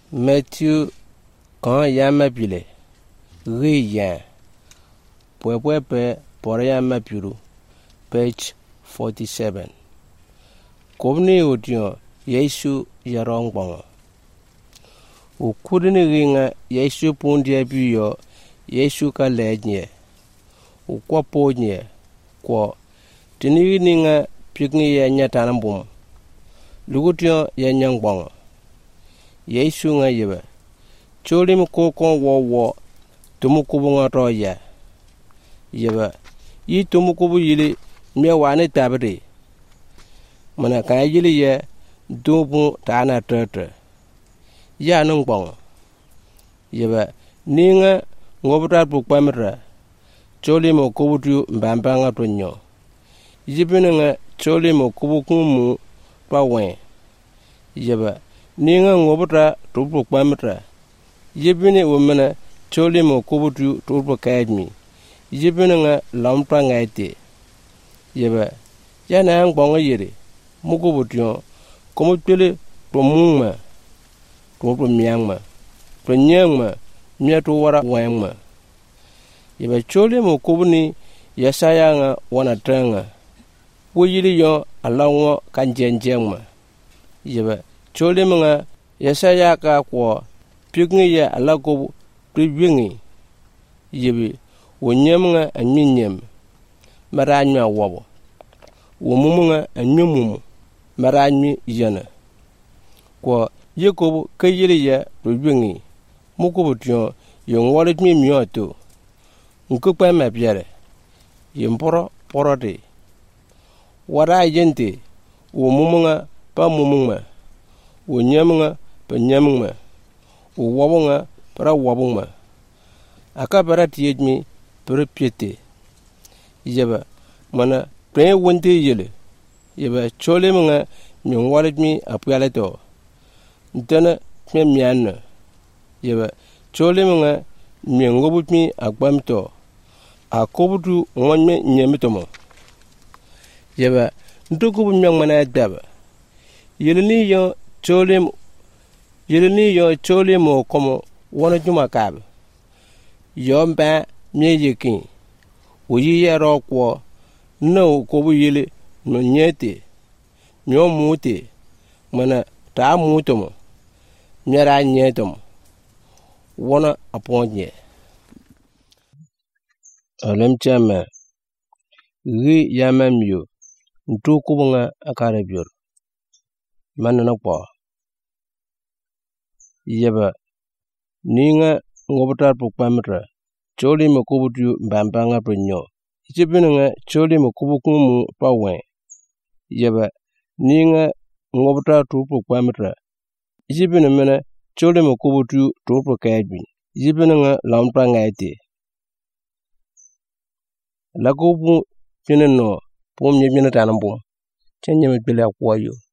Matthew kan yama pile riyan pwepwepe por yama piru page 47 Kobni udion Yesu yarong bongo ukudini ringa Yesu pundia biyo Yesu ka lejnye ukwa ponye kwa tiniri nga pikni ya nyatanambum lugution ya nyang bongo Yesu nga yeba cholim kokon wo tumukubu nga to ya yeba yi tumukubu yili mya wane tabri mana ka yili ye dubu tana tata ya nung bong yeba ninga ngobra bukpamra cholim kubutu mbambanga to nyo yibina nga cholim kubu kumu pawen yeba ninga ngobra tubu kwamra yibine womana cholim kubutu tubu kaidmi yibina nga lampa ngaite yeba yana ang bonga yiri mukubutu komo tele to mungma to myangma to nyangma myato wara wangma yeba cholim kubuni yasaya nga wana tanga wuyiri yo alawo kanjenjengma yeba cholim nga yasaya ka kwa pikngi ya alako pribingi yebi wonyem nga anyinyem maranywa wobo womumu nga anyumumu maranywi yana kwa yekobu kayiri ya pribingi mukubutu yongwalit mi myoto nkukpa mabiere yimporo porode wara yente womumu nga pa mumu nga wonyem nga pa nyem nga wobo nga para wobo nga aka bara tiyejmi para piete yeba mana pre wonte yele yeba chole nga nyongwalit mi apyaleto ntana me mianna yeba chole nga nyengobut mi agbamto akobutu ngonme nyemitomo yeba ntukubu nyangmana daba yelini yo chole mo komo wona juma kab yomba myeyekin uyi yero kwo no kobu yele no nyete myo mute mana ta mutomo nyara nyetomo wona aponye alem chama ri yamamyo ntukubunga akarebior manana kwa yeba ninga ngobutar pukpamra choli makubutu mbambanga pronyo jibinga choli makubukumu pawen yeba ninga ngobutar pukpamra jibina mena choli makubutu tupu kaidbi jibinga lampa ngaite lakubu pineno pom nyebina tanambum chenyeme pele akwayo